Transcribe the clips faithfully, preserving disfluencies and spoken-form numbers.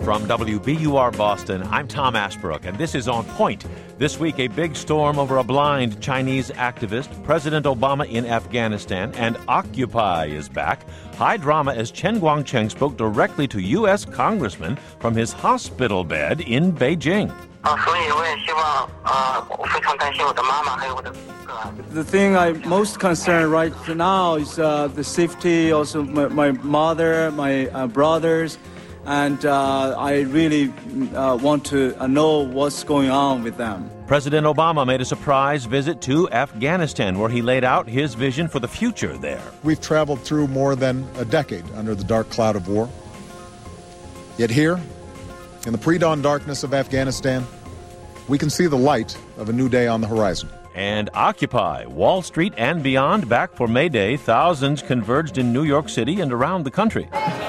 From W B U R Boston, I'm Tom Ashbrook, and this is On Point. This week, a big storm over a blind Chinese activist, President Obama in Afghanistan, and Occupy is back. High drama as Chen Guangcheng spoke directly to U S congressmen from his hospital bed in Beijing. The thing I'm most concerned right now is uh, the safety, also my, my mother, my uh, brothers, and uh, I really uh, want to uh, know what's going on with them. President Obama made a surprise visit to Afghanistan, where he laid out his vision for the future there. We've traveled through more than a decade under the dark cloud of war. Yet here, in the pre-dawn darkness of Afghanistan, we can see the light of a new day on the horizon. And Occupy, Wall Street and beyond, back for May Day. Thousands converged in New York City and around the country.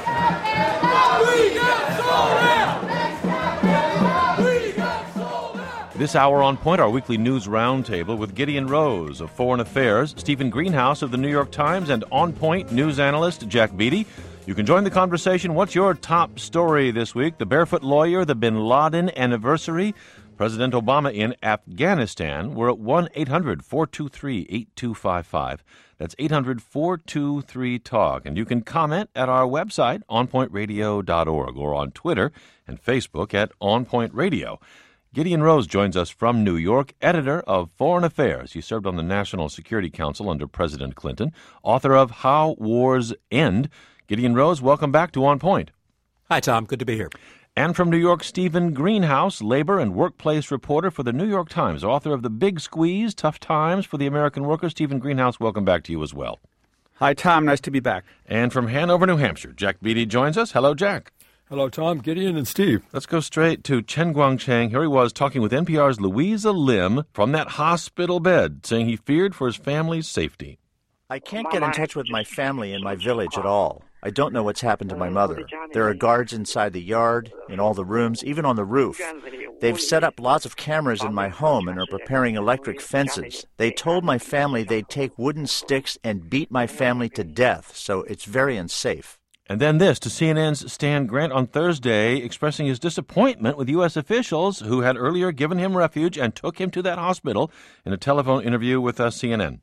This hour on Point, our weekly news roundtable with Gideon Rose of Foreign Affairs, Stephen Greenhouse of the New York Times, and On Point news analyst Jack Beatty. You can join the conversation. What's your top story this week? The barefoot lawyer, the bin Laden anniversary, President Obama in Afghanistan. We're at one eight hundred four two three eight two five five. That's eight hundred four two three talk. And you can comment at our website, on point radio dot org, or on Twitter and Facebook at On Point Radio. Gideon Rose joins us from New York, editor of Foreign Affairs. He served on the National Security Council under President Clinton, author of How Wars End. Gideon Rose, welcome back to On Point. Hi, Tom. Good to be here. And from New York, Stephen Greenhouse, labor and workplace reporter for the New York Times, author of The Big Squeeze, Tough Times for the American Worker. Stephen Greenhouse, welcome back to you as well. Hi, Tom. Nice to be back. And from Hanover, New Hampshire, Jack Beatty joins us. Hello, Jack. Hello, Tom, Gideon, and Steve. Let's go straight to Chen Guangcheng. Here he was talking with N P R's Louisa Lim from that hospital bed, saying he feared for his family's safety. I can't get in touch with my family in my village at all. I don't know what's happened to my mother. There are guards inside the yard, in all the rooms, even on the roof. They've set up lots of cameras in my home and are preparing electric fences. They told my family they'd take wooden sticks and beat my family to death, so it's very unsafe. And then this, to C N N's Stan Grant on Thursday, expressing his disappointment with U S officials who had earlier given him refuge and took him to that hospital in a telephone interview with uh, C N N.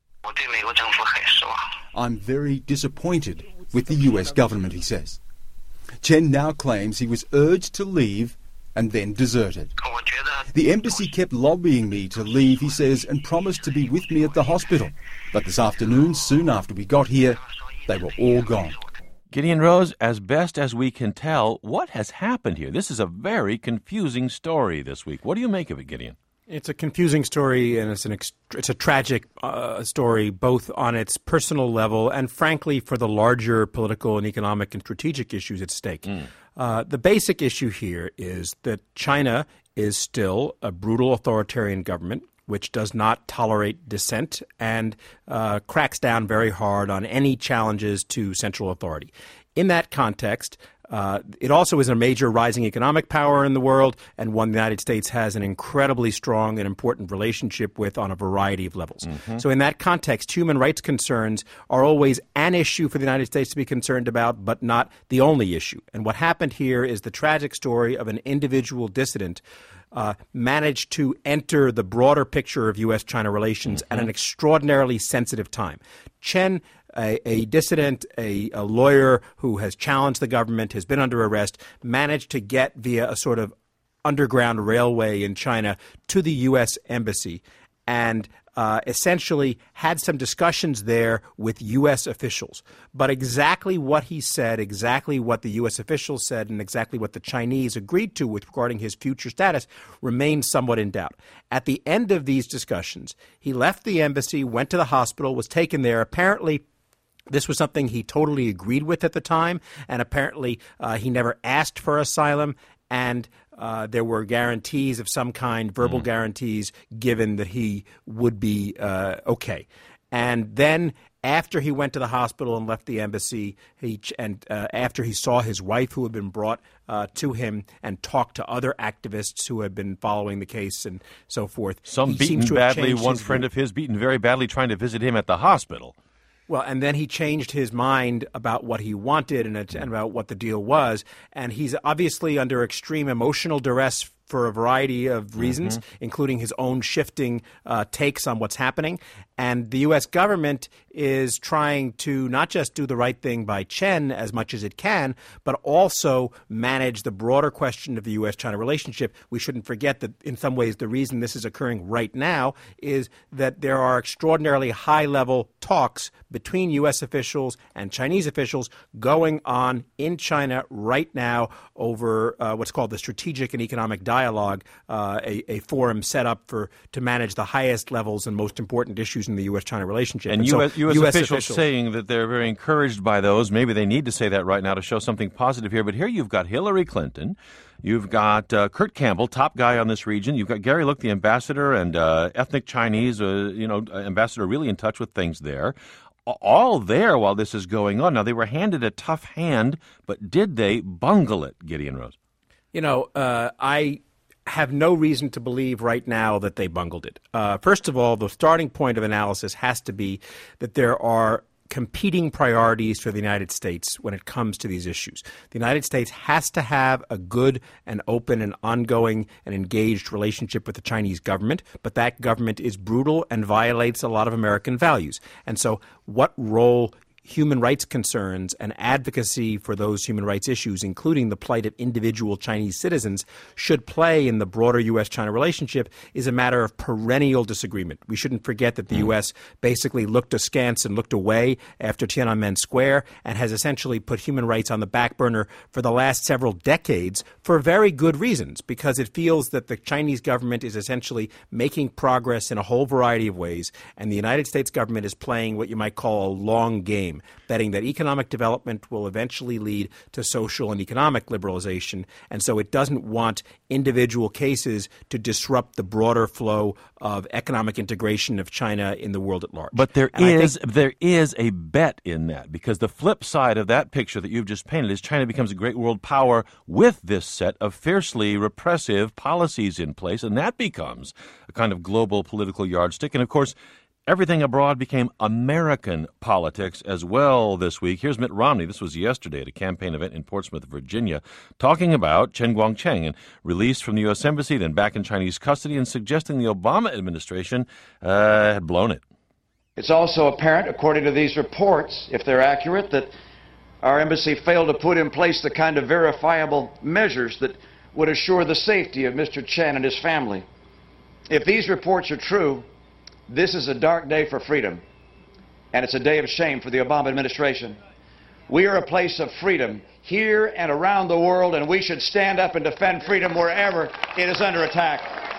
I'm very disappointed with the U S government, he says. Chen now claims he was urged to leave and then deserted. The embassy kept lobbying me to leave, he says, and promised to be with me at the hospital. But this afternoon, soon after we got here, they were all gone. Gideon Rose, as best as we can tell, what has happened here? This is a very confusing story this week. What do you make of it, Gideon? It's a confusing story, and it's an ext- it's a tragic uh, story, both on its personal level and, frankly, for the larger political and economic and strategic issues at stake. Mm. Uh, the basic issue here is that China is still a brutal authoritarian government which does not tolerate dissent and uh, cracks down very hard on any challenges to central authority. In that context, uh, it also is a major rising economic power in the world, and one the United States has an incredibly strong and important relationship with on a variety of levels. Mm-hmm. So in that context, human rights concerns are always an issue for the United States to be concerned about, but not the only issue. And what happened here is the tragic story of an individual dissident Uh, managed to enter the broader picture of U S China relations mm-hmm. at an extraordinarily sensitive time. Chen, a, a dissident, a, a lawyer who has challenged the government, has been under arrest, managed to get via a sort of underground railway in China to the U S embassy and uh, essentially had some discussions there with U S officials. But exactly what he said, exactly what the U S officials said, and exactly what the Chinese agreed to with regarding his future status remains somewhat in doubt. At the end of these discussions, he left the embassy, went to the hospital, was taken there. Apparently, this was something he totally agreed with at the time, and apparently uh, he never asked for asylum, and Uh, there were guarantees of some kind, verbal mm. guarantees, given that he would be uh, okay. And then after he went to the hospital and left the embassy, he and uh, after he saw his wife, who had been brought uh, to him, and talked to other activists who had been following the case and so forth. Some he beaten badly, one friend view. of his beaten very badly trying to visit him at the hospital. Well, and then he changed his mind about what he wanted and, and about what the deal was. And he's obviously under extreme emotional duress for a variety of reasons, mm-hmm. including his own shifting uh, takes on what's happening. And the U S government is trying to not just do the right thing by Chen as much as it can, but also manage the broader question of the U S China relationship. We shouldn't forget that in some ways the reason this is occurring right now is that there are extraordinarily high-level talks between U S officials and Chinese officials going on in China right now over uh, what's called the Strategic and Economic Dialogue, uh, a, a forum set up for to manage the highest levels and most important issues in the U S China relationship. And, and so U S, U S, U S officials, officials saying that they're very encouraged by those. Maybe they need to say that right now to show something positive here. But here you've got Hillary Clinton. You've got uh, Kurt Campbell, top guy on this region. You've got Gary Look, the ambassador, and uh, ethnic Chinese, uh, you know, ambassador really in touch with things there. All there while this is going on. Now, they were handed a tough hand, but did they bungle it, Gideon Rose? You know, uh, I have no reason to believe right now that they bungled it. Uh, first of all, the starting point of analysis has to be that there are competing priorities for the United States when it comes to these issues. The United States has to have a good and open and ongoing and engaged relationship with the Chinese government, but that government is brutal and violates a lot of American values. And so what role human rights concerns and advocacy for those human rights issues, including the plight of individual Chinese citizens, should play in the broader U S China relationship is a matter of perennial disagreement. We shouldn't forget that the U S basically looked askance and looked away after Tiananmen Square and has essentially put human rights on the back burner for the last several decades for very good reasons, because it feels that the Chinese government is essentially making progress in a whole variety of ways, and the United States government is playing what you might call a long game, betting that economic development will eventually lead to social and economic liberalization. And so it doesn't want individual cases to disrupt the broader flow of economic integration of China in the world at large. But there and is think, there is a bet in that, because the flip side of that picture that you've just painted is China becomes a great world power with this set of fiercely repressive policies in place, and that becomes a kind of global political yardstick. And, of course, everything abroad became American politics as well this week. Here's Mitt Romney. This was yesterday at a campaign event in Portsmouth, Virginia, talking about Chen Guangcheng and released from the U S Embassy, then back in Chinese custody, and suggesting the Obama administration uh, had blown it. It's also apparent, according to these reports, if they're accurate, that our embassy failed to put in place the kind of verifiable measures that would assure the safety of Mister Chen and his family. If these reports are true, this is a dark day for freedom, and it's a day of shame for the Obama administration. We are a place of freedom here and around the world, and we should stand up and defend freedom wherever it is under attack.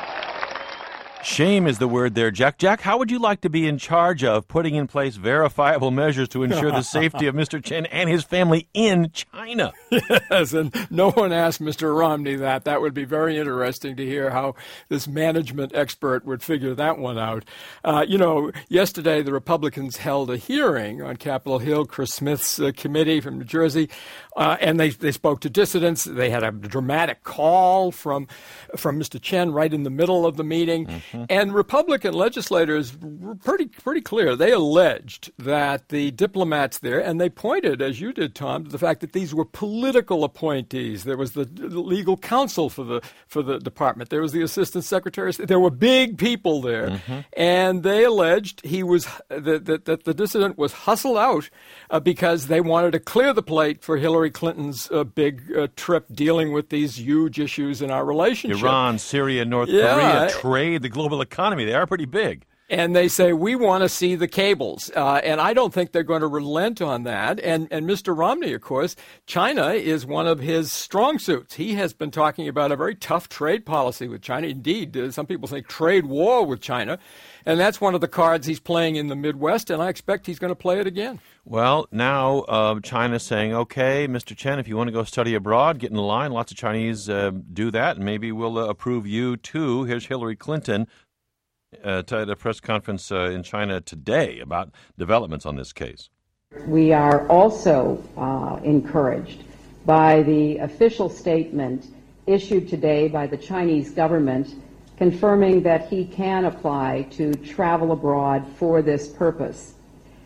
Shame is the word there, Jack. Jack, how would you like to be in charge of putting in place verifiable measures to ensure the safety of Mister Chen and his family in China? Yes, and no one asked Mister Romney that. That would be very interesting to hear how this management expert would figure that one out. Uh, you know, yesterday the Republicans held a hearing on Capitol Hill, Chris Smith's uh, committee from New Jersey, uh, and they, they spoke to dissidents. They had a dramatic call from, from Mister Chen right in the middle of the meeting. Mm-hmm. And Republican legislators were pretty pretty clear. They alleged that the diplomats there, and they pointed, as you did, Tom, to the fact that these were political appointees. There was the legal counsel for the for the department. There was the assistant secretary. There were big people there, mm-hmm. and they alleged he was that, that, that the dissident was hustled out uh, because they wanted to clear the plate for Hillary Clinton's uh, big uh, trip dealing with these huge issues in our relationship. Iran, Syria, North yeah. Korea, trade, the global economy. They are pretty big. And they say, we want to see the cables. Uh, and I don't think they're going to relent on that. And, and Mister Romney, of course, China is one of his strong suits. He has been talking about a very tough trade policy with China. Indeed, uh, some people say trade war with China. And that's one of the cards he's playing in the Midwest, and I expect he's going to play it again. Well, now uh, China's saying, okay, Mister Chen, if you want to go study abroad, get in line. Lots of Chinese uh, do that, and maybe we'll uh, approve you too. Here's Hillary Clinton uh, at a press conference uh, in China today about developments on this case. We are also uh, encouraged by the official statement issued today by the Chinese government confirming that he can apply to travel abroad for this purpose.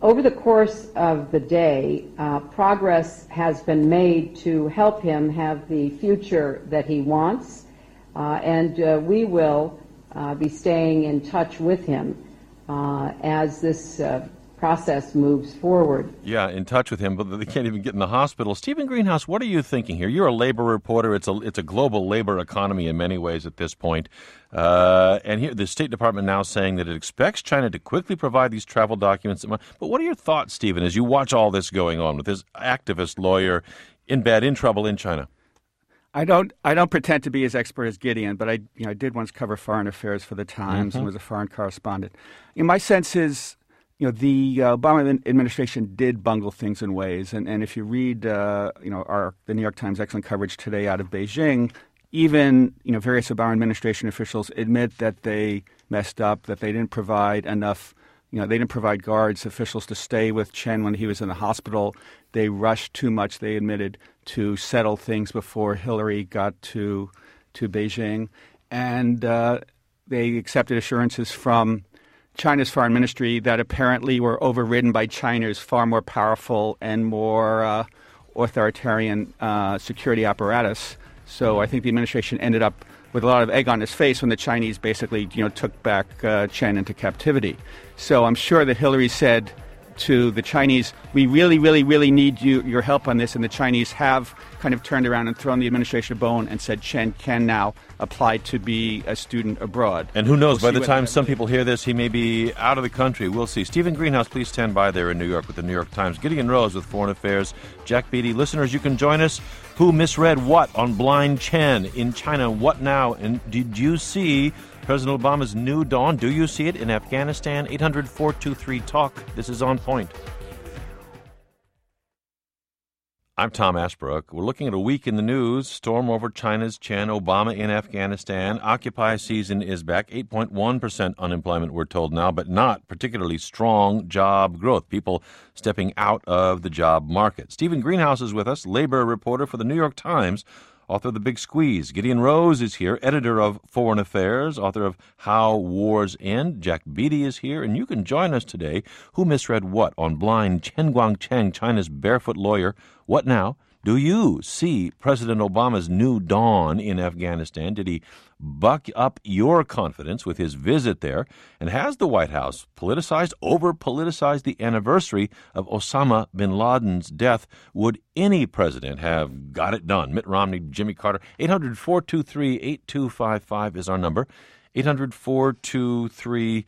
Over the course of the day, uh, progress has been made to help him have the future that he wants, uh, and uh, we will uh, be staying in touch with him uh, as this uh, process moves forward. Yeah, in touch with him, but they can't even get in the hospital. Stephen Greenhouse, what are you thinking here? You're a labor reporter. It's a it's a global labor economy in many ways at this point. Uh, and here, the State Department now saying that it expects China to quickly provide these travel documents. But what are your thoughts, Stephen, as you watch all this going on with this activist lawyer in bad, in trouble in China? I don't. I don't pretend to be as expert as Gideon, but I, you know, I did once cover foreign affairs for the Times mm-hmm. and was a foreign correspondent. You know, my sense is, you know, the uh, Obama administration did bungle things in ways, and, and if you read, uh, you know, our the New York Times excellent coverage today out of Beijing, even, you know, various Obama administration officials admit that they messed up, that they didn't provide enough. You know, they didn't provide guards, officials to stay with Chen when he was in the hospital. They rushed too much, they admitted, to settle things before Hillary got to to Beijing. And uh, they accepted assurances from China's foreign ministry that apparently were overridden by China's far more powerful and more uh, authoritarian uh, security apparatus. So I think the administration ended up with a lot of egg on his face when the Chinese basically, you know, took back uh, Chen into captivity. So I'm sure that Hillary said to the Chinese, we really, really, really need you, your help on this. And the Chinese have kind of turned around and thrown the administration a bone and said Chen can now apply to be a student abroad. And who knows, we'll by the time some people hear this, he may be out of the country. We'll see. Stephen Greenhouse, please stand by there in New York with the New York Times. Gideon Rose with Foreign Affairs. Jack Beatty. Listeners, you can join us. Who misread what on blind Chen in China? What now? And did you see President Obama's new dawn? Do you see it in Afghanistan? eight hundred, four two three, talk. This is On Point. I'm Tom Ashbrook. We're looking at a week in the news. Storm over China's Chen, Obama in Afghanistan. Occupy season is back. eight point one percent unemployment, we're told now, but not particularly strong job growth. People stepping out of the job market. Stephen Greenhouse is with us, labor reporter for the New York Times, author of The Big Squeeze. Gideon Rose is here, editor of Foreign Affairs, author of How Wars End. Jack Beatty is here, and you can join us today. Who misread what on blind Chen Guangcheng, China's barefoot lawyer? What now? Do you see President Obama's new dawn in Afghanistan? Did he buck up your confidence with his visit there? And has the White House politicized, over-politicized the anniversary of Osama bin Laden's death? Would any president have got it done? Mitt Romney, Jimmy Carter. eight hundred, four two three, eight two five five is our number. eight hundred, four two three,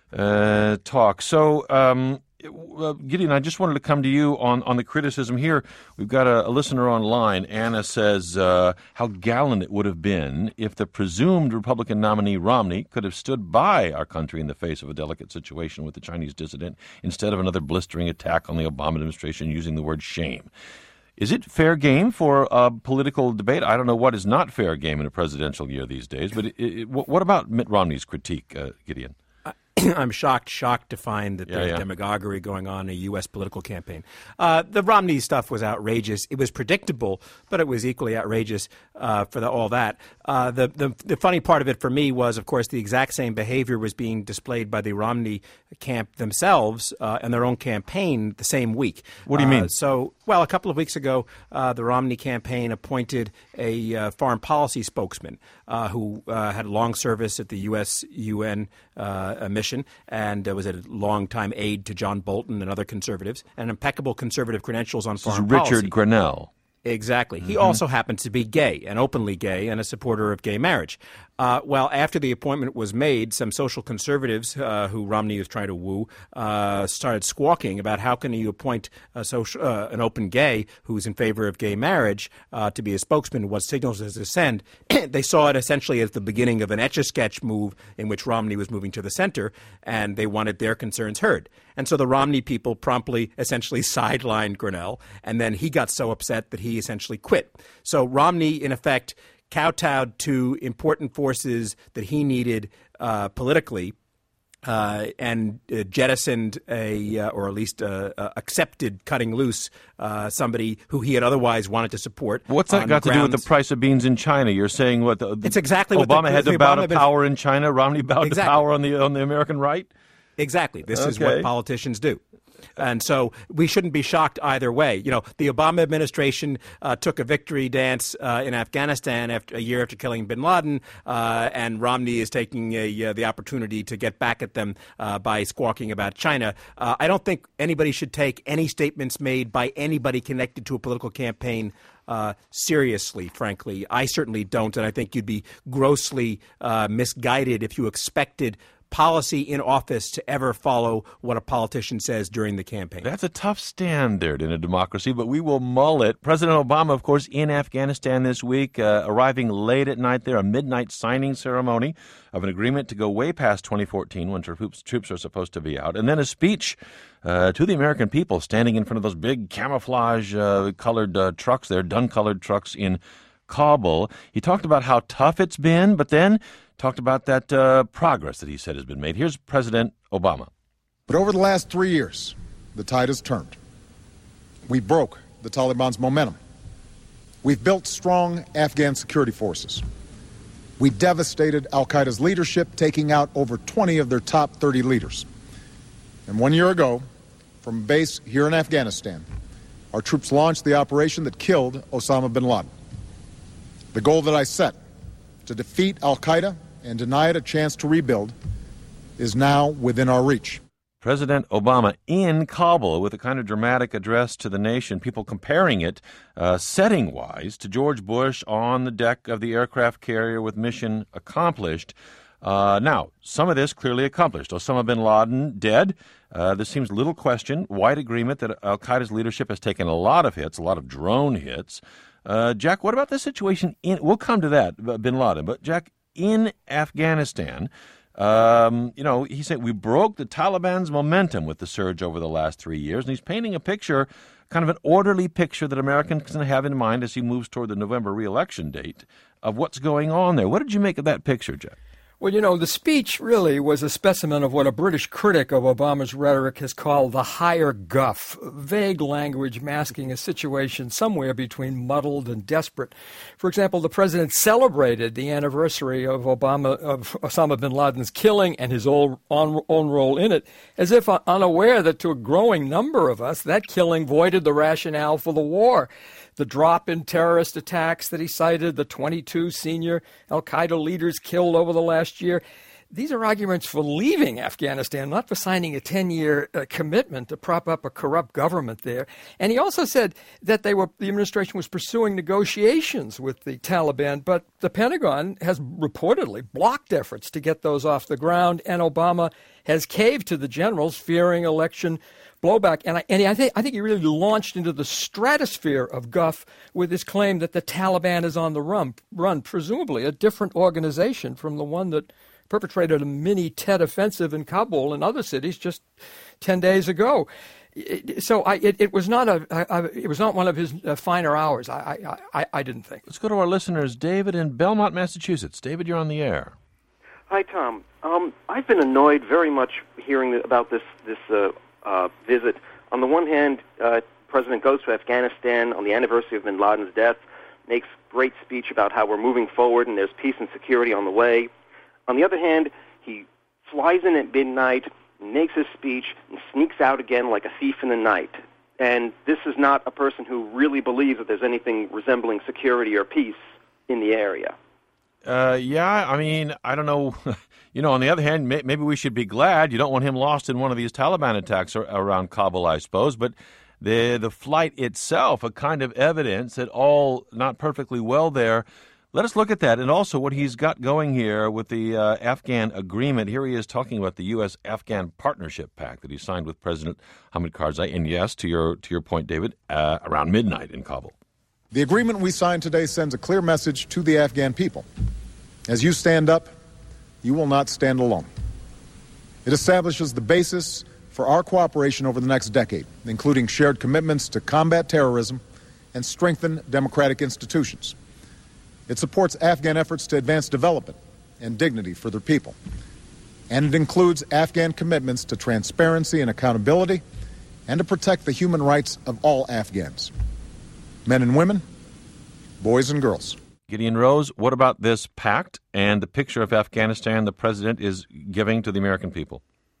talk. So, um... Uh, Gideon, I just wanted to come to you on, on the criticism here. We've got a, a listener online. Anna says uh, how gallant it would have been if the presumed Republican nominee Romney could have stood by our country in the face of a delicate situation with the Chinese dissident instead of another blistering attack on the Obama administration using the word shame. Is it fair game for a political debate? I don't know what is not fair game in a presidential year these days, but it, it, what about Mitt Romney's critique, uh, Gideon? I'm shocked, shocked to find that yeah, there's yeah. demagoguery going on in a U S political campaign. Uh, the Romney stuff was outrageous. It was predictable, but it was equally outrageous uh, for the, all that. Uh, the, the the funny part of it for me was, of course, the exact same behavior was being displayed by the Romney camp themselves uh, in their own campaign the same week. What do you mean? Uh, so, well, a couple of weeks ago, uh, the Romney campaign appointed a uh, foreign policy spokesman uh, who uh, had long service at the U S U N uh, mission and uh, was a long-time aide to John Bolton and other conservatives, and impeccable conservative credentials on this foreign is Richard policy. Grenell. Exactly. Mm-hmm. He also happens to be gay, and openly gay, and a supporter of gay marriage. Uh, well, after the appointment was made, some social conservatives uh, who Romney was trying to woo uh, started squawking about how can you appoint a social, uh, an open gay who's in favor of gay marriage uh, to be a spokesman. What signals does this send? They saw it essentially as the beginning of an Etch-a-Sketch move in which Romney was moving to the center, and they wanted their concerns heard. And so the Romney people promptly essentially sidelined Grenell, and then he got so upset that he essentially quit. So Romney, in effect, kowtowed to important forces that he needed uh, politically uh, and uh, jettisoned a, uh, or at least uh, uh, accepted cutting loose uh, somebody who he had otherwise wanted to support. What's that got to do with the price of beans in China? You're saying what? The, it's exactly Obama what the, had the to bow Obama to power in China. Romney bowed exactly. to power on the on the American right. Exactly. This okay. is what politicians do. And so we shouldn't be shocked either way. You know, the Obama administration uh, took a victory dance uh, in Afghanistan after a year after killing bin Laden, uh, and Romney is taking a, uh, the opportunity to get back at them uh, by squawking about China. Uh, I don't think anybody should take any statements made by anybody connected to a political campaign Uh, seriously, frankly. I certainly don't, and I think you'd be grossly uh, misguided if you expected policy in office to ever follow what a politician says during the campaign. That's a tough standard in a democracy, but we will mull it. President Obama, of course, in Afghanistan this week, uh, arriving late at night there, a midnight signing ceremony of an agreement to go way past twenty fourteen when troops, troops are supposed to be out, and then a speech uh, to the American people standing in front of those big camouflage-colored uh, uh, trucks there, dun-colored trucks in Kabul. He talked about how tough it's been, but then talked about that uh, progress that he said has been made. Here's President Obama. But over the last three years, the tide has turned. We broke the Taliban's momentum. We've built strong Afghan security forces. We devastated al-Qaeda's leadership, taking out over twenty of their top thirty leaders. And one year ago, from a base here in Afghanistan, our troops launched the operation that killed Osama bin Laden. The goal that I set, to defeat al-Qaeda and deny it a chance to rebuild, is now within our reach. President Obama in Kabul with a kind of dramatic address to the nation, people comparing it uh, setting-wise to George Bush on the deck of the aircraft carrier with mission accomplished. Uh, now, some of this clearly accomplished. Osama bin Laden dead. Uh, there seems little question, wide agreement that al-Qaeda's leadership has taken a lot of hits, a lot of drone hits. Uh, Jack, what about the situation in, we'll come to that, bin Laden, but Jack, in Afghanistan, um, you know, he said we broke the Taliban's momentum with the surge over the last three years, and he's painting a picture, kind of an orderly picture that Americans can have in mind as he moves toward the November re-election date of what's going on there. What did you make of that picture, Jack? Well, you know, the speech really was a specimen of what a British critic of Obama's rhetoric has called the higher guff, vague language masking a situation somewhere between muddled and desperate. For example, the president celebrated the anniversary of Obama of Osama bin Laden's killing and his own, own, own role in it, as if unaware that to a growing number of us, that killing voided the rationale for the war. The drop in terrorist attacks that he cited, the twenty-two senior al-Qaeda leaders killed over the last year, these are arguments for leaving Afghanistan, not for signing a ten-year uh, commitment to prop up a corrupt government there. And he also said that they were the administration was pursuing negotiations with the Taliban, but the Pentagon has reportedly blocked efforts to get those off the ground, and Obama has caved to the generals, fearing election blowback. And I, and I think I think he really launched into the stratosphere of guff with his claim that the Taliban is on the run, run, presumably a different organization from the one that perpetrated a mini Tet offensive in Kabul and other cities just ten days ago. It, so I, it, it was not a, a it was not one of his uh, finer hours. I, I I didn't think. Let's go to our listeners, David in Belmont, Massachusetts. David, you're on the air. Hi, Tom. Um, I've been annoyed very much hearing about this this uh, uh, visit. On the one hand, uh, President goes to Afghanistan on the anniversary of bin Laden's death, makes great speech about how we're moving forward and there's peace and security on the way. On the other hand, he flies in at midnight, makes his speech, and sneaks out again like a thief in the night. And this is not a person who really believes that there's anything resembling security or peace in the area. Uh, yeah, I mean, I don't know. You know, on the other hand, may, maybe we should be glad. You don't want him lost in one of these Taliban attacks ar- around Kabul, I suppose. But the the flight itself, a kind of evidence that all not perfectly well there. Let us look at that, and also what he's got going here with the uh, Afghan agreement. Here he is talking about the U S Afghan Partnership Pact that he signed with President Hamid Karzai. And yes, to your to your point, David, uh, around midnight in Kabul. The agreement we signed today sends a clear message to the Afghan people. As you stand up, you will not stand alone. It establishes the basis for our cooperation over the next decade, including shared commitments to combat terrorism and strengthen democratic institutions. It supports Afghan efforts to advance development and dignity for their people. And it includes Afghan commitments to transparency and accountability and to protect the human rights of all Afghans, men and women, boys and girls. Gideon Rose, what about this pact and the picture of Afghanistan the president is giving to the American people?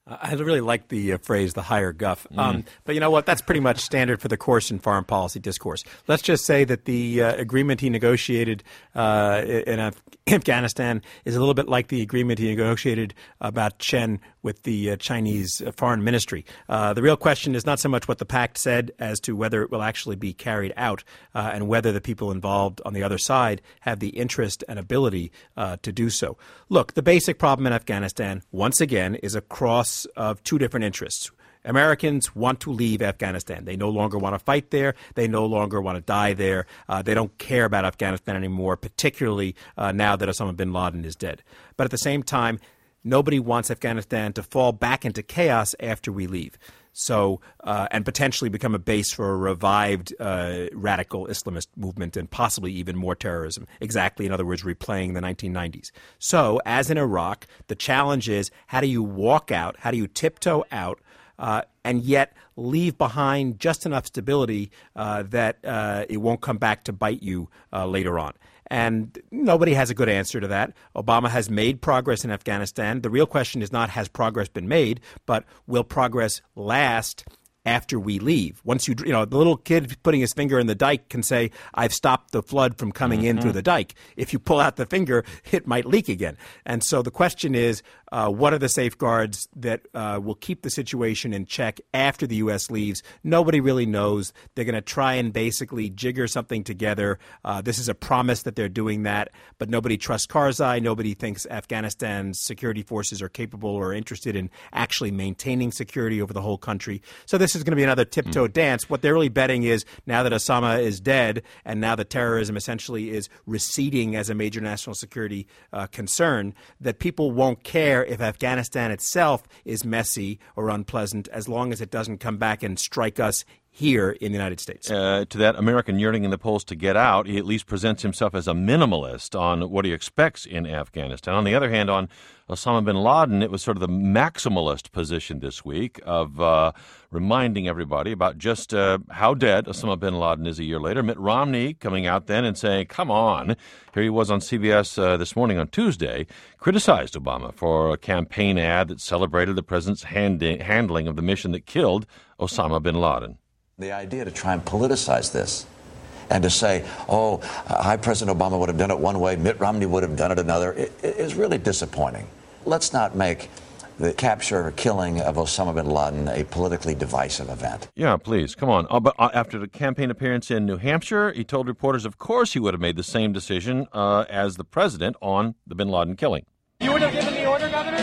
I really like the uh, phrase, the higher guff. Mm. Um, but you know what? That's pretty much standard for the course in foreign policy discourse. Let's just say that the uh, agreement he negotiated uh, in Af- Afghanistan is a little bit like the agreement he negotiated about Chen with the uh, Chinese foreign ministry. Uh, the real question is not so much what the pact said as to whether it will actually be carried out uh, and whether the people involved on the other side have the interest and ability uh, to do so. Look, the basic problem in Afghanistan, once again, is a cross of two different interests. Americans want to leave Afghanistan. They no longer want to fight there. They no longer want to die there. Uh, they don't care about Afghanistan anymore, particularly uh, now that Osama bin Laden is dead. But at the same time, nobody wants Afghanistan to fall back into chaos after we leave. So, uh, and potentially become a base for a revived uh, radical Islamist movement and possibly even more terrorism. Exactly, in other words, replaying the nineteen nineties. So, as in Iraq, the challenge is how do you walk out, how do you tiptoe out, uh, and yet leave behind just enough stability uh, that uh, it won't come back to bite you uh, later on. And nobody has a good answer to that. Obama has made progress in Afghanistan. The real question is not has progress been made, but will progress last after we leave? Once you, you know, the little kid putting his finger in the dike can say, I've stopped the flood from coming mm-hmm. in through the dike. If you pull out the finger, it might leak again. And so the question is, uh, what are the safeguards that uh, will keep the situation in check after the U S leaves? Nobody really knows. They're going to try and basically jigger something together. Uh, this is a promise that they're doing that, but nobody trusts Karzai. Nobody thinks Afghanistan's security forces are capable or interested in actually maintaining security over the whole country. So this is going to be another tiptoe mm. dance. What they're really betting is now that Osama is dead and now that terrorism essentially is receding as a major national security uh, concern, that people won't care if Afghanistan itself is messy or unpleasant as long as it doesn't come back and strike us here in the United States. Uh, to that American yearning in the polls to get out, he at least presents himself as a minimalist on what he expects in Afghanistan. On the other hand, on Osama bin Laden, it was sort of the maximalist position this week of uh, reminding everybody about just uh, how dead Osama bin Laden is a year later. Mitt Romney coming out then and saying, come on. Here he was on C B S uh, this morning on Tuesday, criticized Obama for a campaign ad that celebrated the president's hand- handling of the mission that killed Osama bin Laden. The idea to try and politicize this and to say, oh, uh, President Obama would have done it one way, Mitt Romney would have done it another, it, it is really disappointing. Let's not make the capture or killing of Osama bin Laden a politically divisive event. Yeah, please, come on. Uh, but uh, after the campaign appearance in New Hampshire, he told reporters, of course, he would have made the same decision uh, as the president on the bin Laden killing. You would have given the order, Governor?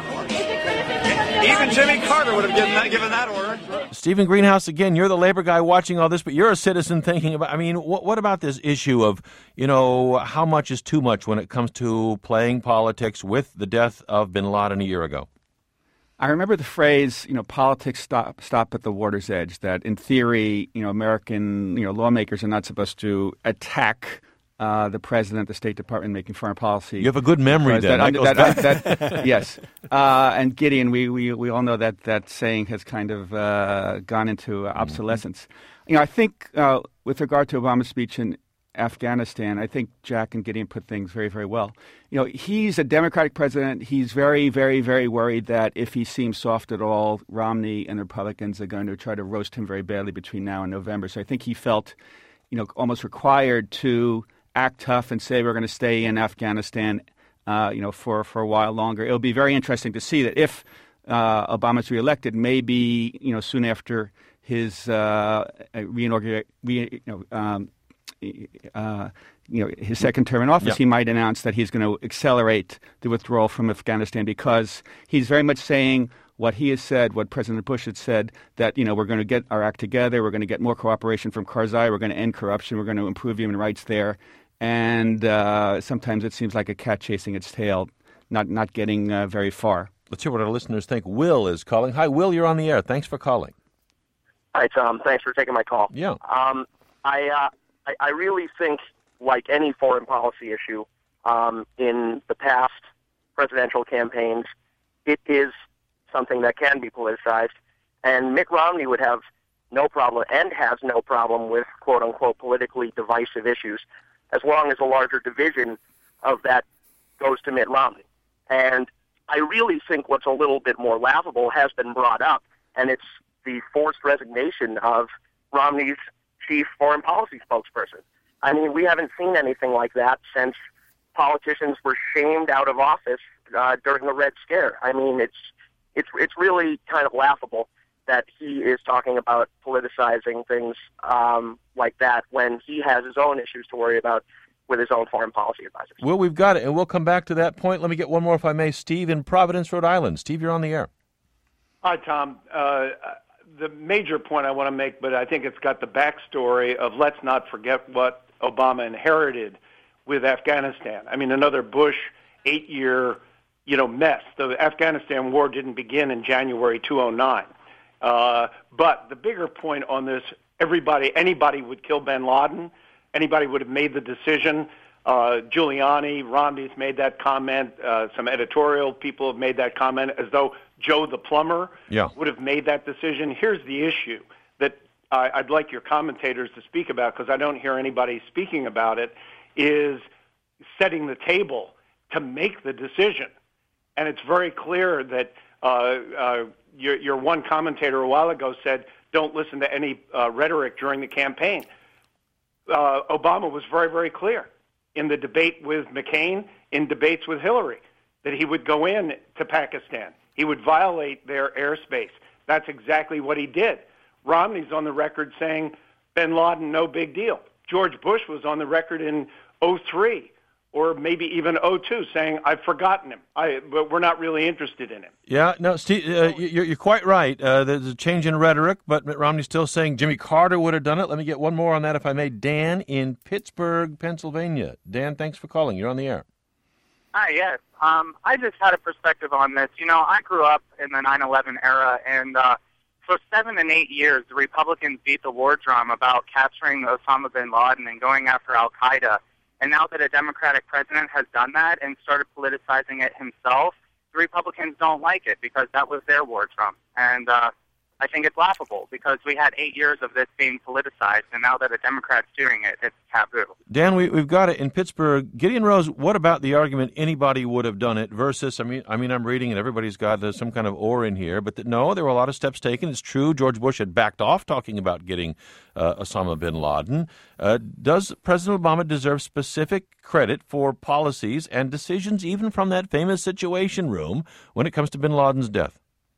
Even Jimmy Carter would have given that, given that order. Stephen Greenhouse, again, you're the labor guy watching all this, but you're a citizen thinking about, I mean, what, what about this issue of, you know, how much is too much when it comes to playing politics with the death of bin Laden a year ago? I remember the phrase, you know, politics stop stop at the water's edge, that in theory, you know, American, you know, lawmakers are not supposed to attack Uh, the president, the State Department making foreign policy. You have a good memory, then. That, that, that, that, yes. Uh, and Gideon, we, we, we all know that that saying has kind of uh, gone into uh, obsolescence. Mm-hmm. You know, I think uh, with regard to Obama's speech in Afghanistan, I think Jack and Gideon put things very, very well. You know, he's a Democratic president. He's very, very, very worried that if he seems soft at all, Romney and the Republicans are going to try to roast him very badly between now and November. So I think he felt, you know, almost required to act tough and say we're going to stay in Afghanistan, uh, you know, for, for a while longer. It'll be very interesting to see that if uh, Obama's reelected, maybe, you know, soon after his uh, reinaugurate, re, you know, um, uh, you know, his second term in office, yep. he might announce that he's going to accelerate the withdrawal from Afghanistan because he's very much saying what he has said, what President Bush had said, that, you know, we're going to get our act together, we're going to get more cooperation from Karzai, we're going to end corruption, we're going to improve human rights there. And uh, sometimes it seems like a cat chasing its tail, not not getting uh, very far. Let's hear what our listeners think. Will is calling. Hi, Will, you're on the air. Thanks for calling. Hi, Tom. Thanks for taking my call. Yeah. Um, I, uh, I I really think, like any foreign policy issue um, in the past presidential campaigns, it is something that can be politicized. And Mitt Romney would have no problem, and has no problem, with quote-unquote politically divisive issues, as long as a larger division of that goes to Mitt Romney. And I really think what's a little bit more laughable has been brought up, and it's the forced resignation of Romney's chief foreign policy spokesperson. I mean, we haven't seen anything like that since politicians were shamed out of office uh, during the Red Scare. I mean, it's it's it's really kind of laughable that he is talking about politicizing things um, like that when he has his own issues to worry about with his own foreign policy advisors. Well, we've got it, and we'll come back to that point. Let me get one more, if I may. Steve in Providence, Rhode Island. Steve, you're on the air. Hi, Tom. Uh, the major point I want to make, but I think it's got the backstory of let's not forget what Obama inherited with Afghanistan. I mean, another Bush eight-year, you know, mess. The Afghanistan war didn't begin in January two thousand nine. Uh, but the bigger point on this, everybody, anybody would kill bin Laden. Anybody would have made the decision. Uh, Giuliani, Romney's made that comment. Uh, some editorial people have made that comment as though Joe the plumber yeah. would have made that decision. Here's the issue that I, I'd like your commentators to speak about, because I don't hear anybody speaking about it, is setting the table to make the decision. And it's very clear that uh, uh, your, your one commentator a while ago said, don't listen to any uh, rhetoric during the campaign. Uh, Obama was very, very clear in the debate with McCain, in debates with Hillary, that he would go in to Pakistan. He would violate their airspace. That's exactly what he did. Romney's on the record saying, bin Laden, no big deal. George Bush was on the record in oh three or maybe even oh two saying, I've forgotten him, I, but we're not really interested in him. Yeah, no, Steve, uh, you're, you're quite right. Uh, there's a change in rhetoric, but Mitt Romney's still saying Jimmy Carter would have done it. Let me get one more on that, if I may. Dan in Pittsburgh, Pennsylvania. Dan, thanks for calling. You're on the air. Hi, yes. Um, I just had a perspective on this. You know, I grew up in the nine eleven era, and uh, for seven and eight years, the Republicans beat the war drum about capturing Osama bin Laden and going after al-Qaeda. And now that a Democratic president has done that and started politicizing it himself, the Republicans don't like it because that was their war drum. And uh, I think it's laughable because we had eight years of this being politicized, and now that a Democrat's doing it, it's taboo. Dan, we, we've got it in Pittsburgh. Gideon Rose, what about the argument anybody would have done it versus, I mean, I mean, I'm reading and everybody's got uh, some kind of oar in here, but the, no, there were a lot of steps taken. It's true, George Bush had backed off talking about getting uh, Osama bin Laden. Uh, does President Obama deserve specific credit for policies and decisions, even from that famous Situation Room, when it comes to bin Laden's death?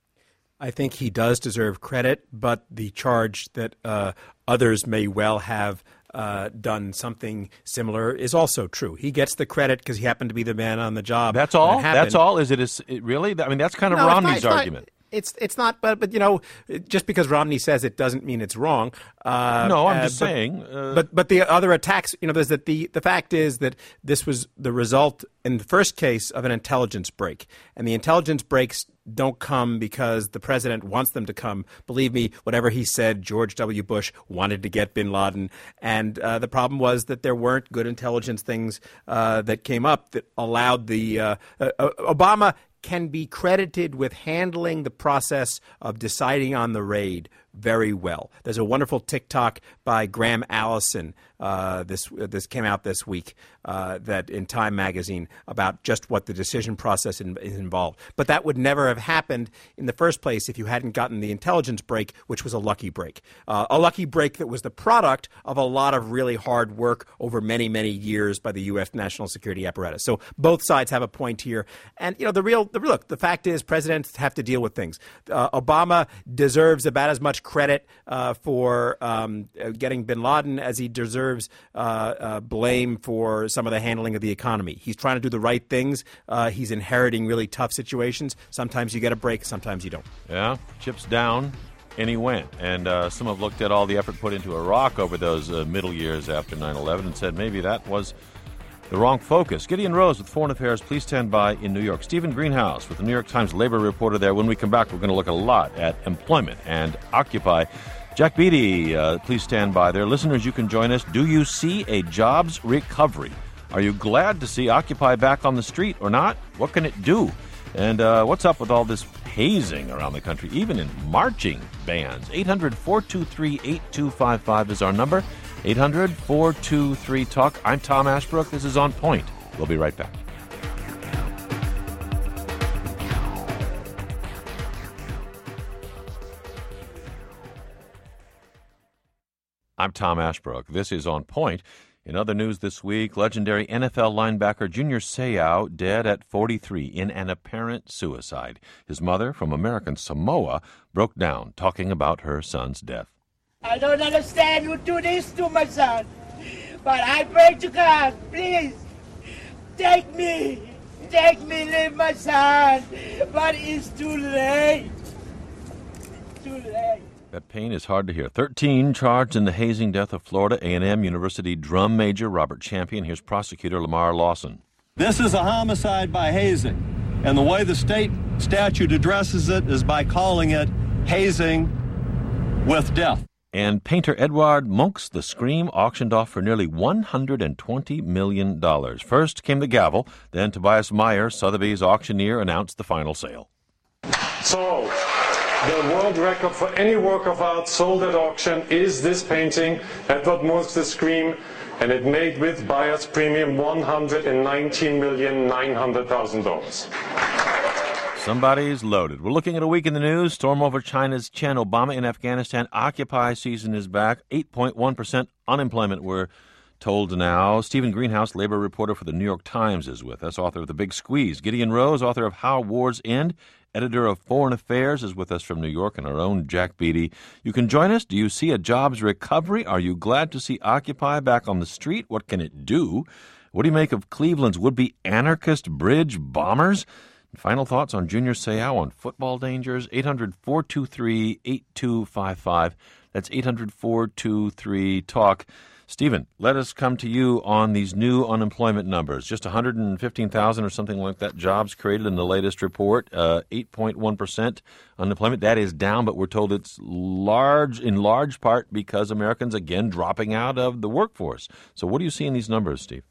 I think he does deserve credit, but the charge that uh, others may well have uh, done something similar is also true. He gets the credit because he happened to be the man on the job. That's all? That's all? Is it, a, it really? I mean, that's kind of no, Romney's it's not, it's argument. Not. It's it's not, but but you know, just because Romney says it doesn't mean it's wrong. Uh, no, I'm uh, just but, saying. Uh, but but the other attacks, you know, there's that the the fact is that this was the result in the first case of an intelligence break, and the intelligence breaks don't come because the president wants them to come. Believe me, whatever he said, George W. Bush wanted to get bin Laden, and uh, the problem was that there weren't good intelligence things uh, that came up that allowed the uh, uh, Obama can be credited with handling the process of deciding on the raid very well. There's a wonderful TikTok by Graham Allison. Uh, this uh, this came out this week uh, that in Time magazine about just what the decision process in, is involved. But that would never have happened in the first place if you hadn't gotten the intelligence break, which was a lucky break. Uh, a lucky break that was the product of a lot of really hard work over many, many years by the U S national security apparatus. So both sides have a point here. And, you know, the real, the look, the fact is presidents have to deal with things. Uh, Obama deserves about as much credit uh, for um, getting bin Laden as he deserves Uh, uh, blame for some of the handling of the economy. He's trying to do the right things. Uh, he's inheriting really tough situations. Sometimes you get a break, sometimes you don't. Yeah, chips down, and he went. And uh, some have looked at all the effort put into Iraq over those uh, middle years after nine eleven and said maybe that was the wrong focus. Gideon Rose with Foreign Affairs. Please stand by in New York. Stephen Greenhouse with the New York Times labor reporter there. When we come back, we're going to look a lot at employment and Occupy. Jack Beatty, uh, please stand by there. Listeners, you can join us. Do you see a jobs recovery? Are you glad to see Occupy back on the street or not? What can it do? And uh, what's up with all this hazing around the country, even in marching bands? eight hundred, four two three, eight two five five is our number. eight hundred, four two three, talk. I'm Tom Ashbrook. This is On Point. We'll be right back. I'm Tom Ashbrook. This is On Point. In other news this week, legendary N F L linebacker Junior Seau dead at forty-three in an apparent suicide. His mother, from American Samoa, broke down talking about her son's death. I don't understand who do this to my son, but I pray to God, please, take me, take me, leave my son, but it's too late, too late. That pain is hard to hear. thirteen charged in the hazing death of Florida A and M University drum major Robert Champion. Here's prosecutor Lamar Lawson. This is a homicide by hazing, and the way the state statute addresses it is by calling it hazing with death. And painter Edouard Munch's The Scream auctioned off for nearly one hundred twenty million dollars. First came the gavel, then Tobias Meyer, Sotheby's auctioneer, announced the final sale. So, the world record for any work of art sold at auction is this painting, Edouard Munch's The Scream, and it made with buyer's premium one hundred nineteen million nine hundred thousand dollars. Somebody's loaded. We're looking at a week in the news. Storm over China's Chen. Obama in Afghanistan. Occupy season is back. eight point one percent unemployment, we're told now. Stephen Greenhouse, labor reporter for the New York Times, is with us, author of The Big Squeeze. Gideon Rose, author of How Wars End, editor of Foreign Affairs, is with us from New York, and our own Jack Beatty. You can join us. Do you see a jobs recovery? Are you glad to see Occupy back on the street? What can it do? What do you make of Cleveland's would-be anarchist bridge bombers? Final thoughts on Junior Seau on football dangers? eight hundred, four two three, eight two five five. That's eight hundred, four two three, talk. Stephen, let us come to you on these new unemployment numbers. Just one hundred fifteen thousand or something like that jobs created in the latest report. Uh, eight point one percent unemployment. That is down, but we're told it's large, in large part because Americans, again, dropping out of the workforce. So what do you see in these numbers, Steve?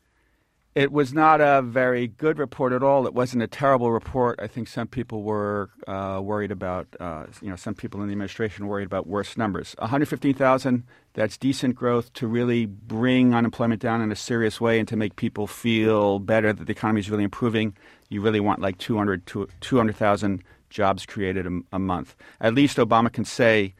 It was not a very good report at all. It wasn't a terrible report. I think some people were uh, worried about, uh, you know, some people in the administration worried about worse numbers. one hundred fifteen thousand, that's decent growth to really bring unemployment down in a serious way and to make people feel better that the economy is really improving. You really want like two hundred thousand jobs created a, a month. At least Obama can say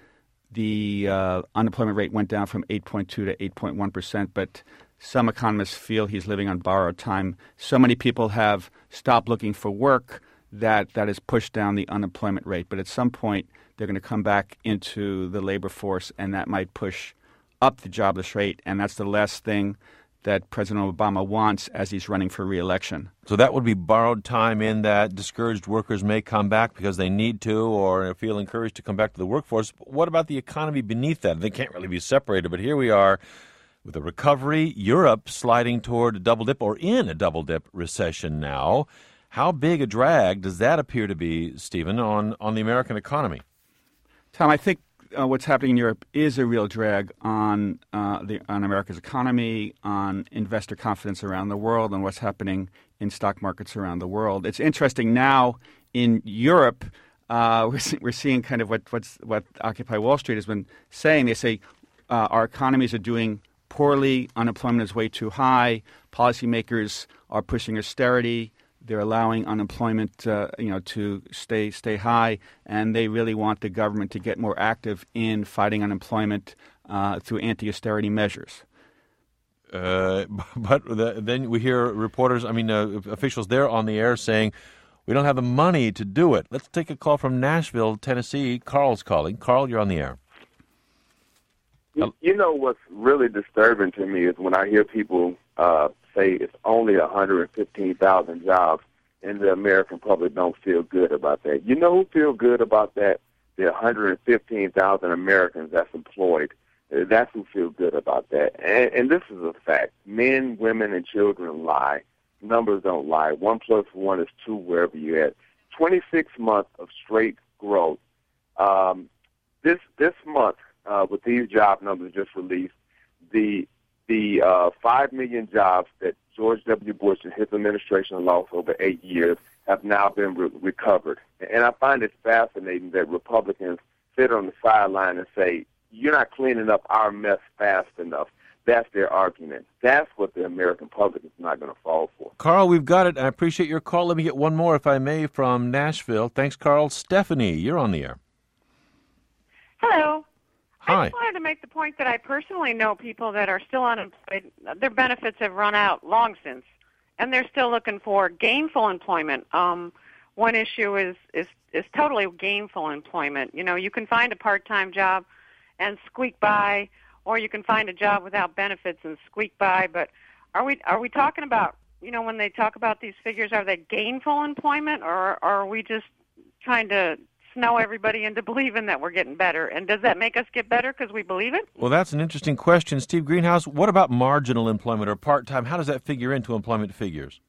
the uh, unemployment rate went down from eight point two to eight point one percent, but some economists feel he's living on borrowed time. So many people have stopped looking for work that that has pushed down the unemployment rate. But at some point, they're going to come back into the labor force, and that might push up the jobless rate. And that's the last thing that President Obama wants as he's running for re-election. So that would be borrowed time in that discouraged workers may come back because they need to or feel encouraged to come back to the workforce. But what about the economy beneath that? They can't really be separated. But here we are with a recovery, Europe sliding toward a double dip or in a double dip recession now. How big a drag does that appear to be, Stephen, on, on the American economy? Tom, I think uh, what's happening in Europe is a real drag on uh, the on America's economy, on investor confidence around the world, and what's happening in stock markets around the world. It's interesting now in Europe, uh, we're, see, we're seeing kind of what what's, what Occupy Wall Street has been saying. They say uh, our economies are doing poorly, unemployment is way too high, policymakers are pushing austerity, they're allowing unemployment uh, you know, to stay stay high, and they really want the government to get more active in fighting unemployment uh, through anti-austerity measures. Uh, but the, then we hear reporters, I mean, uh, officials there on the air saying, we don't have the money to do it. Let's take a call from Nashville, Tennessee. Carl's calling. Carl, you're on the air. You, you know what's really disturbing to me is when I hear people uh, say it's only one hundred fifteen thousand jobs, and the American public don't feel good about that. You know who feel good about that? The one hundred fifteen thousand Americans that's employed. That's who feel good about that. And, and this is a fact. Men, women, and children lie. Numbers don't lie. One plus one is two wherever you're at. twenty-six months of straight growth. Um, this this month, Uh, with these job numbers just released, the the uh, five million jobs that George W. Bush and his administration lost over eight years have now been re- recovered. And I find it fascinating that Republicans sit on the sideline and say, you're not cleaning up our mess fast enough. That's their argument. That's what the American public is not going to fall for. Carl, we've got it. I appreciate your call. Let me get one more, if I may, from Nashville. Thanks, Carl. Stephanie, you're on the air. Hello. Hi. I just wanted to make the point that I personally know people that are still unemployed. Their benefits have run out long since, and they're still looking for gainful employment. Um, one issue is, is, is totally gainful employment. You know, you can find a part-time job and squeak by, or you can find a job without benefits and squeak by. But are we are we talking about, you know, when they talk about these figures, are they gainful employment, or, or are we just trying to snow everybody into believing that we're getting better? And does that make us get better because we believe it? Well, that's an interesting question. Steve Greenhouse, what about marginal employment or part-time? How does that figure into employment figures?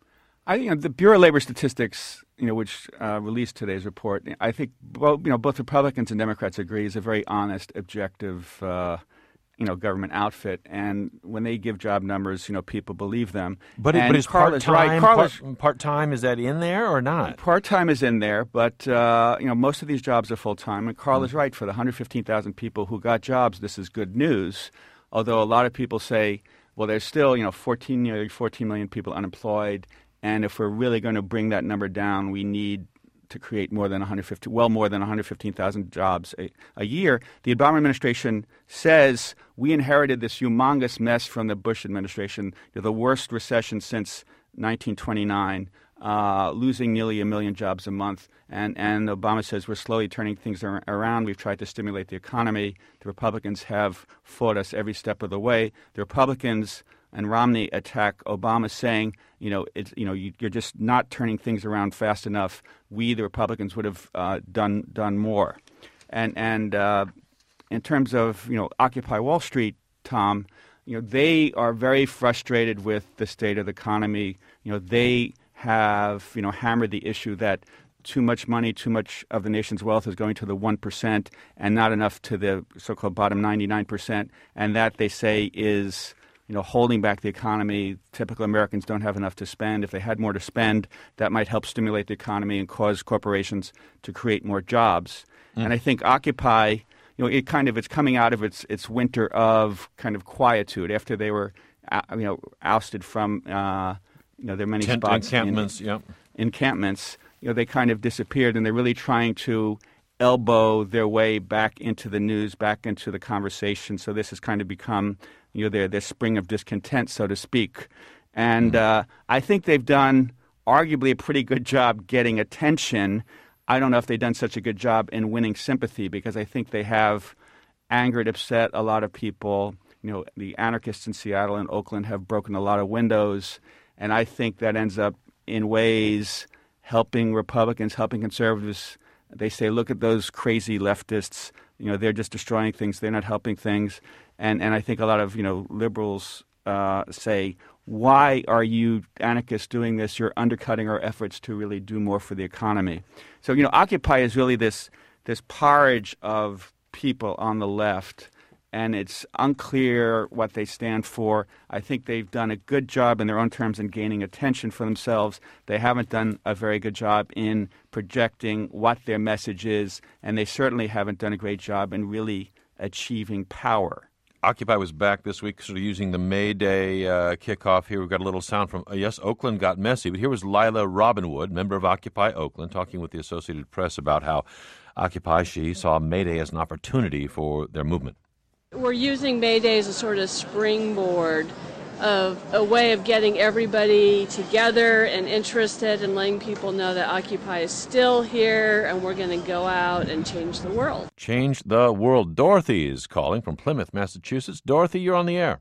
I think you know, the Bureau of Labor Statistics, you know, which uh, released today's report, I think both, you know, both Republicans and Democrats agree is a very honest, objective, uh, you know, government outfit. And when they give job numbers, you know, people believe them. But, and but is Carl is right. part-time, Carl part, is, part-time, is that in there or not? Part-time is in there, but, uh, you know, most of these jobs are full-time. And Carl mm. is right. For the one hundred fifteen thousand people who got jobs, this is good news. Although a lot of people say, well, there's still, you know, fourteen, nearly fourteen million people unemployed. And if we're really going to bring that number down, we need to create more than one hundred fifty, well more than one hundred fifteen thousand jobs a, a year. The Obama administration says we inherited this humongous mess from the Bush administration, the worst recession since nineteen twenty-nine, uh, losing nearly a million jobs a month. And, and Obama says we're slowly turning things ar- around. We've tried to stimulate the economy. The Republicans have fought us every step of the way. The Republicans and Romney attack Obama, saying, you know, it's, you know, you, you're just not turning things around fast enough. We, the Republicans, would have uh, done done more. And and uh, in terms of, you know, Occupy Wall Street, Tom, you know, they are very frustrated with the state of the economy. You know, they have, you know, hammered the issue that too much money, too much of the nation's wealth is going to the one percent and not enough to the so-called bottom ninety-nine percent. And that, they say, is, you know, holding back the economy. Typical Americans don't have enough to spend. If they had more to spend, that might help stimulate the economy and cause corporations to create more jobs. Mm. And I think Occupy, you know, it kind of, it's coming out of its its winter of kind of quietude after they were, uh, you know, ousted from, uh, you know, their many Tent, spots. Encampments, in, yep. Encampments. You know, they kind of disappeared, and they're really trying to elbow their way back into the news, back into the conversation. So this has kind of become, you know, their, their spring of discontent, so to speak. And mm. uh, I think they've done arguably a pretty good job getting attention. I don't know if they've done such a good job in winning sympathy, because I think they have angered, upset a lot of people. You know, the anarchists in Seattle and Oakland have broken a lot of windows, and I think that ends up in ways helping Republicans, helping conservatives. They say, look at those crazy leftists. You know, they're just destroying things. They're not helping things. And and I think a lot of, you know, liberals uh, say, why are you anarchists doing this? You're undercutting our efforts to really do more for the economy. So, you know, Occupy is really this this porridge of people on the left, and it's unclear what they stand for. I think they've done a good job in their own terms in gaining attention for themselves. They haven't done a very good job in projecting what their message is, and they certainly haven't done a great job in really achieving power. Occupy was back this week, sort of using the May Day uh, kickoff here. We've got a little sound from, uh, yes, Oakland got messy, but here was Lila Robinwood, member of Occupy Oakland, talking with the Associated Press about how Occupy, she saw May Day as an opportunity for their movement. We're using May Day as a sort of springboard of a way of getting everybody together and interested and letting people know that Occupy is still here and we're going to go out and change the world. Change the world. Dorothy is calling from Plymouth, Massachusetts. Dorothy, you're on the air.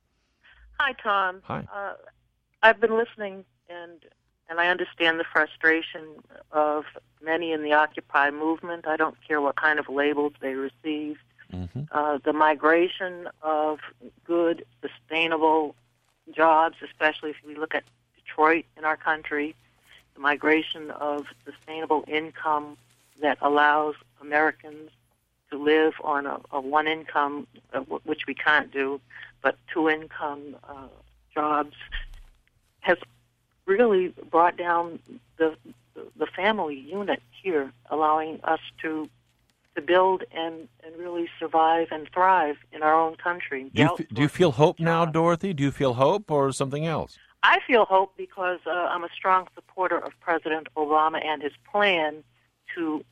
Hi, Tom. Hi. Uh, I've been listening, and and I understand the frustration of many in the Occupy movement. I don't care what kind of labels they receive. Mm-hmm. Uh, the migration of good, sustainable jobs, especially if we look at Detroit in our country, the migration of sustainable income that allows Americans to live on a, a one income, uh, w- which we can't do, but two income uh, jobs, has really brought down the the family unit here, allowing us to to build and, and really survive and thrive in our own country. Do you, f- do you feel hope now, Dorothy? Do you feel hope or something else? I feel hope because uh, I'm a strong supporter of President Obama and his plan to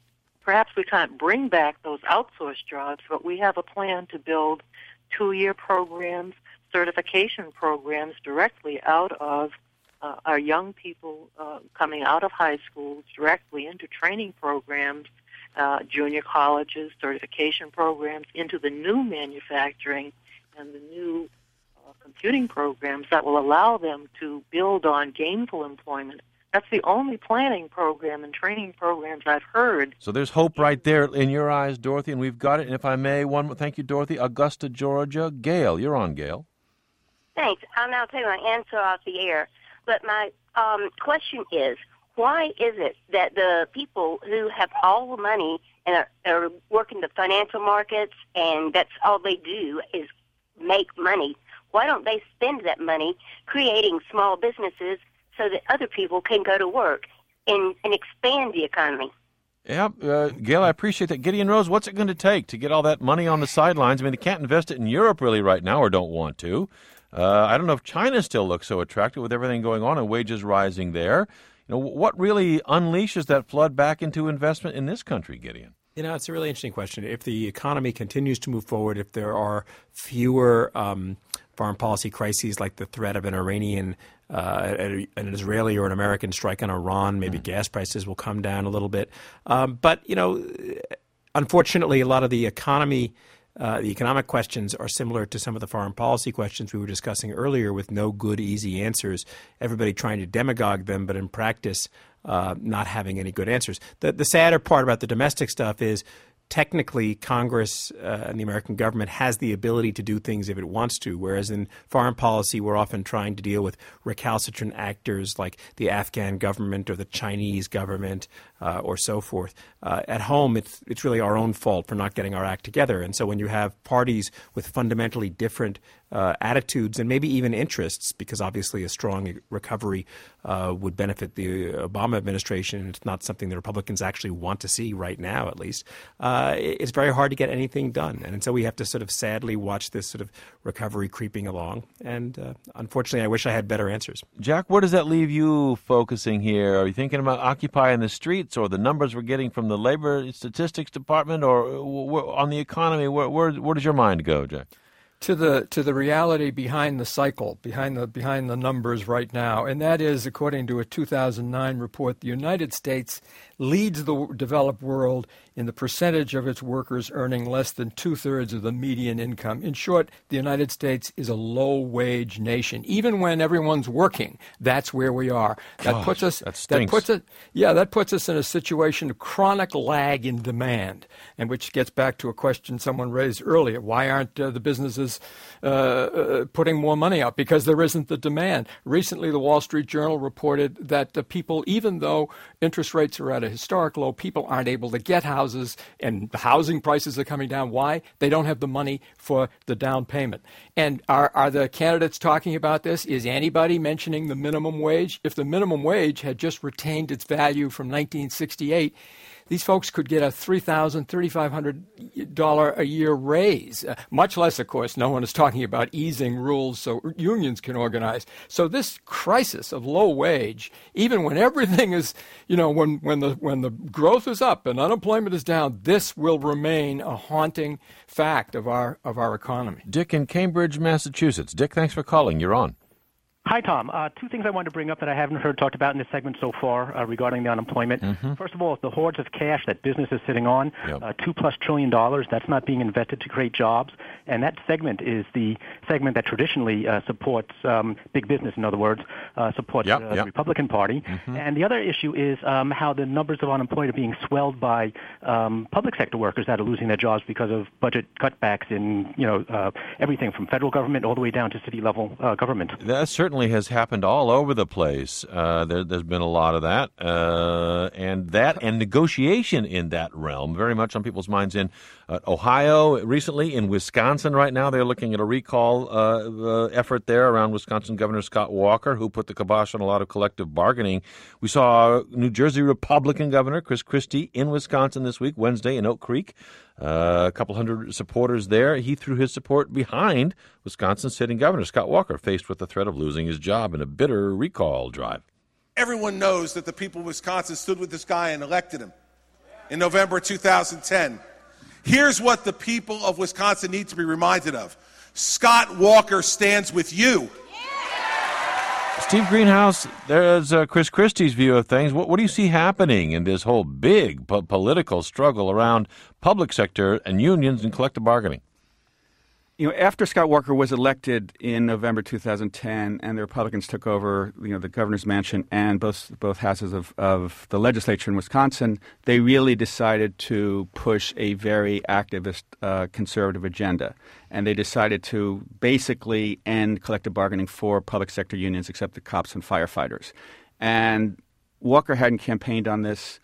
perhaps we can't bring back those outsourced jobs, but we have a plan to build two-year programs, certification programs directly out of uh, our young people uh, coming out of high schools directly into training programs, uh, junior colleges, certification programs, into the new manufacturing and the new uh, computing programs that will allow them to build on gainful employment. That's the only planning program and training programs I've heard. So there's hope right there in your eyes, Dorothy, and we've got it. And if I may, one more, thank you, Dorothy. Augusta, Georgia. Gail, you're on, Gail. Thanks. I'll now take my answer off the air. But my um, question is, why is it that the people who have all the money and are, are working the financial markets and that's all they do is make money, why don't they spend that money creating small businesses so that other people can go to work and, and expand the economy? Yeah, uh, Gail, I appreciate that. Gideon Rose, what's it going to take to get all that money on the sidelines? I mean, they can't invest it in Europe really right now or don't want to. Uh, I don't know if China still looks so attractive with everything going on and wages rising there. You know, what really unleashes that flood back into investment in this country, Gideon? You know, it's a really interesting question. If the economy continues to move forward, if there are fewer um, foreign policy crises like the threat of an Iranian, uh, an Israeli or an American strike on Iran, maybe mm. gas prices will come down a little bit. Um, but, you know, unfortunately, a lot of the economy Uh, the economic questions are similar to some of the foreign policy questions we were discussing earlier, with no good, easy answers. Everybody trying to demagogue them, but in practice, uh, not having any good answers. The, the sadder part about the domestic stuff is technically Congress uh, and the American government has the ability to do things if it wants to, whereas in foreign policy we're often trying to deal with recalcitrant actors like the Afghan government or the Chinese government uh, or so forth. Uh, at home, it's it's really our own fault for not getting our act together. And so when you have parties with fundamentally different uh, attitudes and maybe even interests, because obviously a strong recovery uh, would benefit the Obama administration, it's not something the Republicans actually want to see right now, at least, uh, it's very hard to get anything done. And so we have to sort of sadly watch this sort of recovery creeping along. And uh, unfortunately, I wish I had better answers. Jack, where does that leave you focusing here? Are you thinking about Occupy in the streets or the numbers we're getting from the Labor Statistics Department, or on the economy? Where, where, where does your mind go, Jack? To the to the reality behind the cycle, behind the behind the numbers right now, and that is, according to a two thousand nine report, the United States leads the developed world in the percentage of its workers earning less than two-thirds of the median income. In short, the United States is a low-wage nation. Even when everyone's working, that's where we are. That Gosh, puts us. That stinks. That puts it. Yeah, that puts us in a situation of chronic lag in demand, and which gets back to a question someone raised earlier: why aren't uh, the businesses uh, uh, putting more money out? Because there isn't the demand. Recently, the Wall Street Journal reported that the people, even though interest rates are at a historic low, people aren't able to get houses, and the housing prices are coming down. Why? They don't have the money for the down payment. And are, are the candidates talking about this? Is anybody mentioning the minimum wage? If the minimum wage had just retained its value from nineteen sixty-eight, these folks could get a three thousand dollars, three thousand five hundred dollars a year raise. Uh, much less, of course, no one is talking about easing rules so unions can organize. So this crisis of low wage, even when everything is, you know, when, when the when the growth is up and unemployment is down, this will remain a haunting fact of our of our economy. Dick in Cambridge, Massachusetts. Dick, thanks for calling. You're on. Hi, Tom. Uh, two things I wanted to bring up that I haven't heard talked about in this segment so far uh, regarding the unemployment. Mm-hmm. First of all, the hordes of cash that business is sitting on, yep. uh, two plus trillion dollars, that's not being invested to create jobs. And that segment is the segment that traditionally uh, supports um, big business, in other words, uh, supports yep, uh, yep. the Republican Party. Mm-hmm. And the other issue is um, how the numbers of unemployed are being swelled by um, public sector workers that are losing their jobs because of budget cutbacks in, you know, uh, everything from federal government all the way down to city level uh, government. That certainly has happened all over the place. Uh, there, there's been a lot of that, uh, and that and negotiation in that realm very much on people's minds. In uh, Ohio recently, in Wisconsin right now, they're looking at a recall uh, uh, effort there around Wisconsin Governor Scott Walker, who put the kibosh on a lot of collective bargaining. We saw New Jersey Republican Governor Chris Christie in Wisconsin this week, Wednesday, in Oak Creek. Uh, a couple hundred supporters there. He threw his support behind Wisconsin sitting governor Scott Walker, faced with the threat of losing his job in a bitter recall drive. Everyone knows that the people of Wisconsin stood with this guy and elected him. in November two thousand ten. Here's what the people of Wisconsin need to be reminded of. Scott Walker stands with you. Steve Greenhouse, there's uh, Chris Christie's view of things. What, what do you see happening in this whole big po- political struggle around public sector and unions and collective bargaining? You know, after Scott Walker was elected in November two thousand ten and the Republicans took over, you know, the governor's mansion and both both houses of, of the legislature in Wisconsin, they really decided to push a very activist uh, conservative agenda. And they decided to basically end collective bargaining for public sector unions except the cops and firefighters. And Walker hadn't campaigned on this.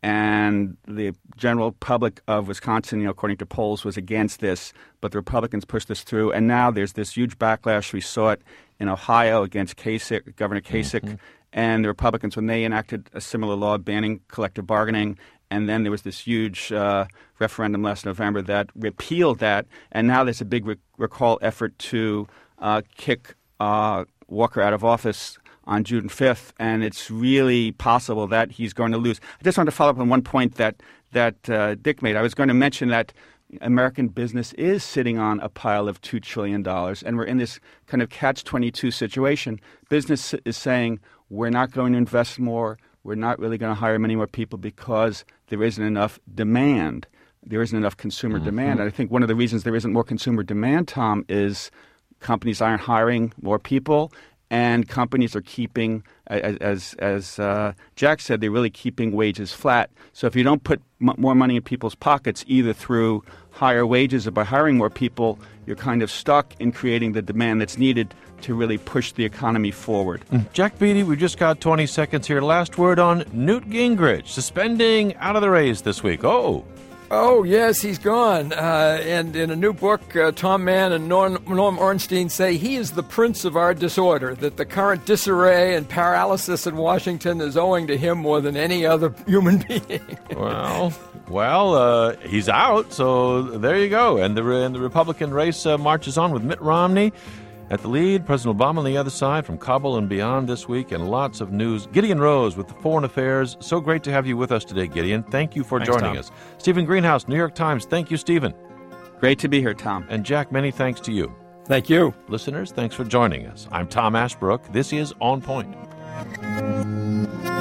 And the general public of Wisconsin, you know, according to polls, was against this. But the Republicans pushed this through. And now there's this huge backlash. We saw it in Ohio against Kasich, Governor Kasich. Mm-hmm. And the Republicans, when they enacted a similar law banning collective bargaining, and then there was this huge uh, referendum last November that repealed that. And now there's a big re- recall effort to uh, kick uh, Walker out of office on June fifth, and it's really possible that he's going to lose. I just wanted to follow up on one point that that uh, Dick made. I was going to mention that American business is sitting on a pile of two trillion dollars, and we're in this kind of catch twenty-two situation. Business is saying, we're not going to invest more, we're not really going to hire many more people because there isn't enough demand. There isn't enough consumer mm-hmm. demand. And I think one of the reasons there isn't more consumer demand, Tom, is companies aren't hiring more people. And companies are keeping, as as uh, Jack said, they're really keeping wages flat. So if you don't put m- more money in people's pockets, either through higher wages or by hiring more people, you're kind of stuck in creating the demand that's needed to really push the economy forward. Jack Beatty, we've just got twenty seconds here. Last word on Newt Gingrich, suspending out of the race this week. Oh. Oh, yes, he's gone. Uh, and in a new book, uh, Tom Mann and Norm, Norm Ornstein say he is the prince of our disorder, that the current disarray and paralysis in Washington is owing to him more than any other human being. well, well, uh, he's out, so there you go. And the, and the Republican race uh, marches on with Mitt Romney at the lead, President Obama on the other side, from Kabul and beyond this week, and lots of news. Gideon Rose with the Foreign Affairs. So great to have you with us today, Gideon. Thank you for Thanks, joining Tom. us. Stephen Greenhouse, New York Times. Thank you, Stephen. Great to be here, Tom. And Jack, many thanks to you. Thank you. Listeners, thanks for joining us. I'm Tom Ashbrook. This is On Point.